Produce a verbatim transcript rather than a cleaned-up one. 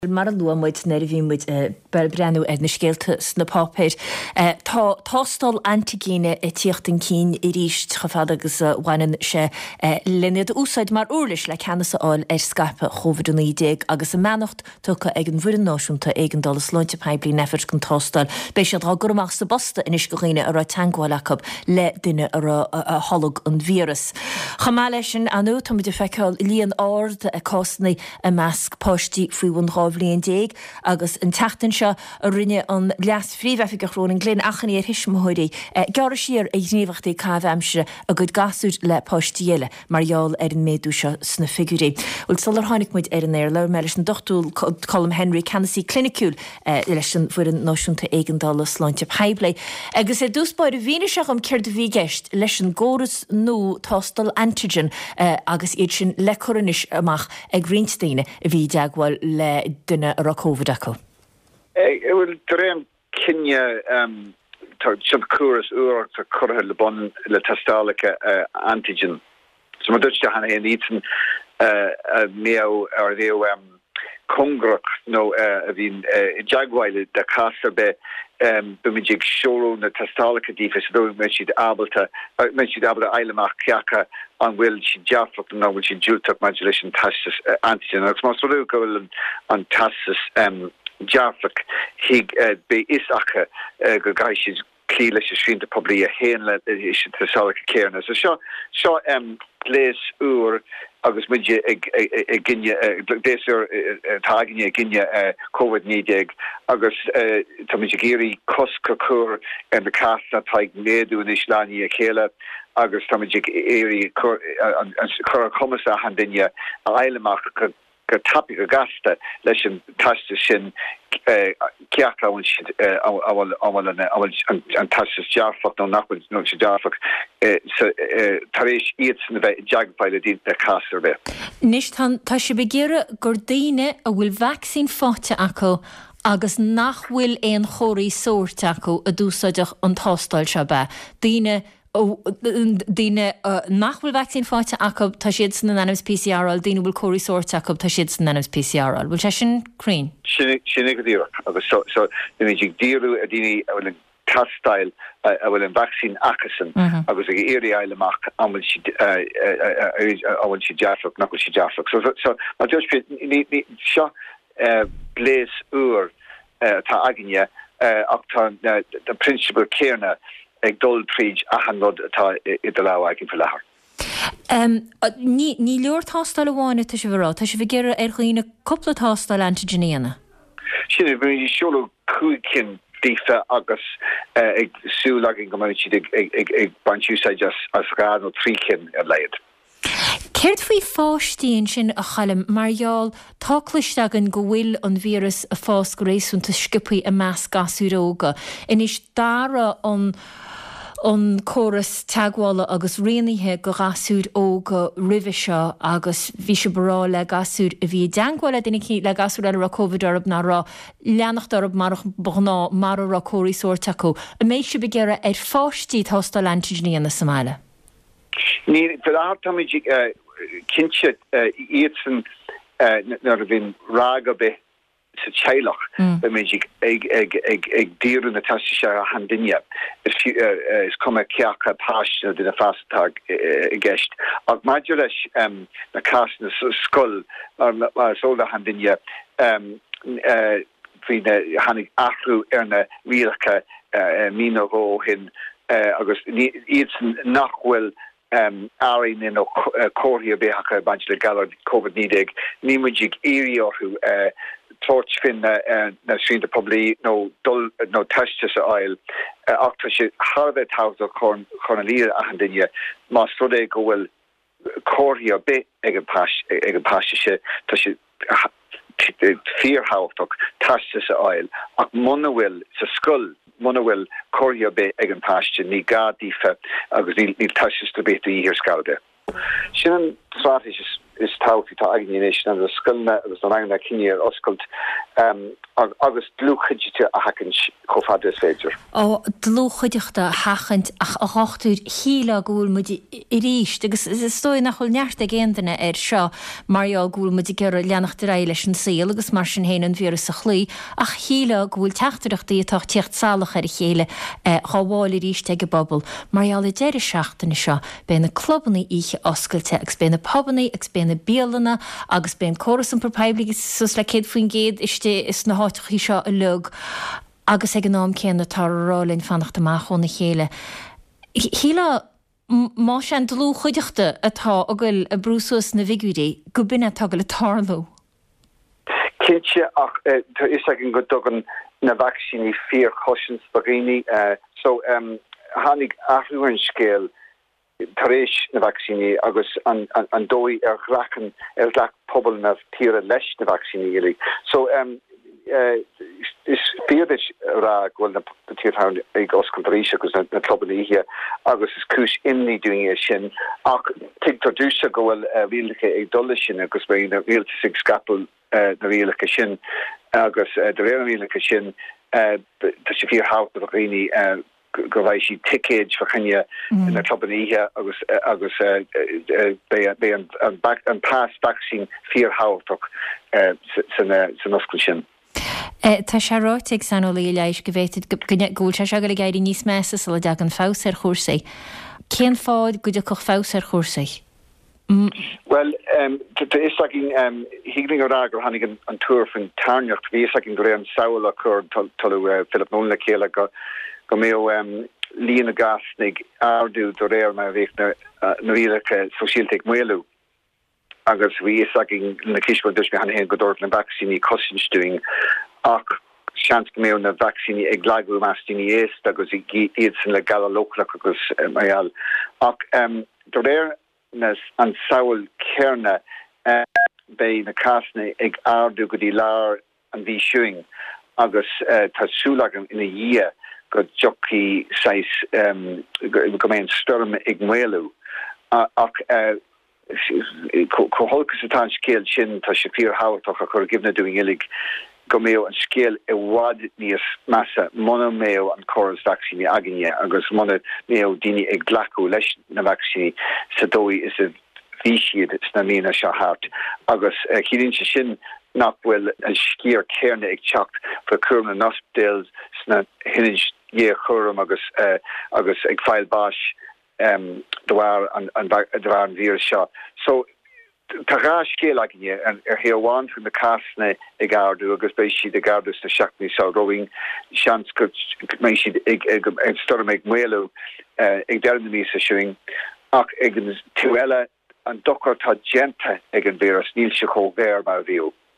Mar an lua muid na bhí muid brenn ar na scéalta na pápéir. Tá tástal antigéine i tíochtan cín i ríist chafad agus bhainean se linnead úsáid mar úrlis le cheannas áil ar scarpa chovidúnaídéag agus a menacht tucha ag an bhuirean náisiúnta ag an dolas lointe peblií nefir gon tástal. Béis siad rá gurmach sa bosta inis go ghaoine ar a tangáilachab le duine ar a holog an vírus. Chamá leis sin anú tá muidir feiceáil líon áard a cósnaí a measc páistí faoin rá bblion déag agus an teachtain seo a rinne an leas phríomhhefiige chrón an glén achan ar hisismthóirí gar siar ag gníomhachtaí cábhamsere a go gasúd le páistíile marall ar an méadú seo sna figurí. Ul solar hánig muid ar an air le me leis an dochtúil Colm Henry Canasí clinicúil leis an fuair an náisiúnta éigeandála sláinte peibla. Agus é dúspáir a bhíine seach am céir de bhí geist leis an góras nó tástal antigen agus iad sin le choranis amach ag Greensteine a bhí deagháil le duine ar a COVID acu. It will dream Kenya um sub chorus or to current le bon le testalika antigen. So my Dutch han in eaten uh meo or the um kongrok no uh in jagwaile the caster be um bimijig shoro na testalika defis do mentioned abalta mentioned abel ailemark kiaka on will she jaffok no will she jultak modulation tassis antigen. It's most of go on tassis um Jaffak hig be isacha go gaishis clearly shin to probably a hen let is to solid cairna so sho sho um place ur agus midje ginya desur taginya ginya COVID nidig agus tamigiri koskakur and the cast that tag medu in islani kela agus tamigik eri kor komasa handinya ailemark go tapi go gasta leis an taiste sin ceachla bhain siad bhfuil an taiste dearfach nó nachfuil nó sé dearfach tar éis iad san bheith deagbaile dínta casar bheith. Nis tá sé begéire gur daoine a bhfuil vaccín fáte acu agus nachhfuil éon choirí sóirte acu a dúsaideach an tástáil se be. Daoine Dine nachhfuil vaccín fáte acu tá siad san anonymous P C R al daoine bhfuil choirí sóirte acu tá siad san anonymous P C R al. Bhfuil sé sin crín? Sinnig go dtíach agus so so nimid díú a daoine a bhfuil an tastáil a bhfuil an vaccín acasan agus ag éirí eileach an bhfuil si bhfuil si dearfach nach bhfuil si dearfach. So so má dúirt seo bléis úr tá aginne ach tá the principal cairna ag dul tríd a hanrod atá i do lá agin for lehar. Ní ní leor tástal amháine tá sé bhrá, tá sé bh géire ar chuoine coppla tástal antigenéana. Sinna bhí seoladh cúigcin dífa agus ag súlagin gomáid siad ag baintúsáid as gád nó trícin ar leiad. Céirt faoi fástíonn sin a chalam marall táclisteagan go bhfuil an vírus a fás go rééisúnta scipaí a meas gasúróga. Inis dára an an choras teaghála agus réanaithe go gasúd óga ribhe seo agus bhí se bará le gasúd a bhí deangáile duine le gasúd ar a COVID arab na rá leannacht arab mar bhná mar a chóirí sóirte acu. A méid se begéire ar fáistí tástal antigenéana na Somália. Ní fel átamid kinse iadsan nar a bhín rága be sa teilech be méid ag ag ag ag díú na taiste se a handinne is cuma ceacha páisina duna fástatá i gceist. Ag maidir leis na cásanna scoil ar sóla handinne hí hanig athrú ar na rialcha mína ró hin agus iadsan nachhfuil um arin in o choria behacha bunch le galar COVID nidig nimujig area who uh torch fin na na shin the probably no dull no testis oil octash harve thousand corn cornelia ahandinya mastode go well choria be egen pas egen pasche tash fear hautok testis oil ak monowil sa skull monowil choria be egen pasche ni gadifa agus ni tashes to be the here scoude shin strategies is tauti ta agination and the skullna was an agna kinir oscult um, agus dlúchidte a haken chofadus féidir. Ó dlúchaideachta hachant ach a gachtúr híla gúil mu i ríist, agus is stoi nach chuil neart a géanana ar seo marall gúil mu gur leannach de réile sin síl agus mar sin héanaan vír sa chlí ach híla gúil teachtarachtaí atá tíocht salach ar chéile chaháil i ríist ag bobbal. Marall i déir seachtainna seo ben na clubbanna ihe oscailte agus ben na pobanna agus ben na bíalana agus ben choras an propébli sus le céad faoin géad iste is na háit hí seo a lug agus ag an nám céanna tarrálinn fannacht amach chun na chéile. Híla má sé dlú chuideachta atá agil a brúsús na vigúidí go binne tagil le tarlú. Kitse ach is ag an go dogan na vaccíní fear cautions bagini so um hannig ahrúin scéal taréis na vaccíní agus an an dói ar rachen ar lach pobl na tíre leis na vaccíní ili. So um Uh, is feardish ra gwil na tíorthaun ag oscailtaríise agus na clubbanna ihe agus is cúis imní doing é sin ach tigtar dúsa gohfuil rialacha ag dul sin agus bé na rialta sig scapul na rialacha sin agus de réir rialacha sin tá sé fíor háut a rií go bhaid sí tickage fa chunne na clubbanna ihe agus agus bé an pass vaccine fíor háach san oscail sin. Tá sé ráiteigh sanolaí leis go bhhéitid gúil se se go le gaiirí níos measa sa le deag an fás ar chósaí. Cén fáid go de chuch fás ar chósaí? Well, tá is agin híling orá gur hannig an túr fan tarneocht bhí agin go ré an saola chur talú Philip Nolan chéile go go mé líana gasnig ardú do réir me bhéh na rialacha sosiálteigh muú. Agus bhí agin na kisfuil dus me han hen godort na vaccíní cosinstúing ach sean go mé na vaccíní ag glaú mastíní éist agus i iad san le gal lochlach agus maiall ach do réir an saoil céirne bei na casna ag ardú go dtí lár an bhí siúing agus tásúlagam ina dhé go jockey seis go mé an storm ag muú ach choholgus atá scéal sin tá sé fíor háach a chur gimna doing ilig go méo an scéal i bhád níos massa mona méo an choras vaccíní aginne agus mona méo daine ag glacu leis na vaccíní sa dói is a bhísiad sna mína se hart agus chilín se sin nach bhfuil an scíar céirne ag teacht fa curmna nospedéils sna hinnig dhé chum agus agus ag fáil báis um doar an an doar an vír seo. So tá rá scéal aginne an ar héháin chun na casna ag ardú agus béis siad ag ardú na seachtaí sa roing sean go mé siad ag ag storm ag muú ag dearna mí sa siúing ach ag an tú eile an dochar tá genta ag an víras níl se chó bhéir mar bhíú.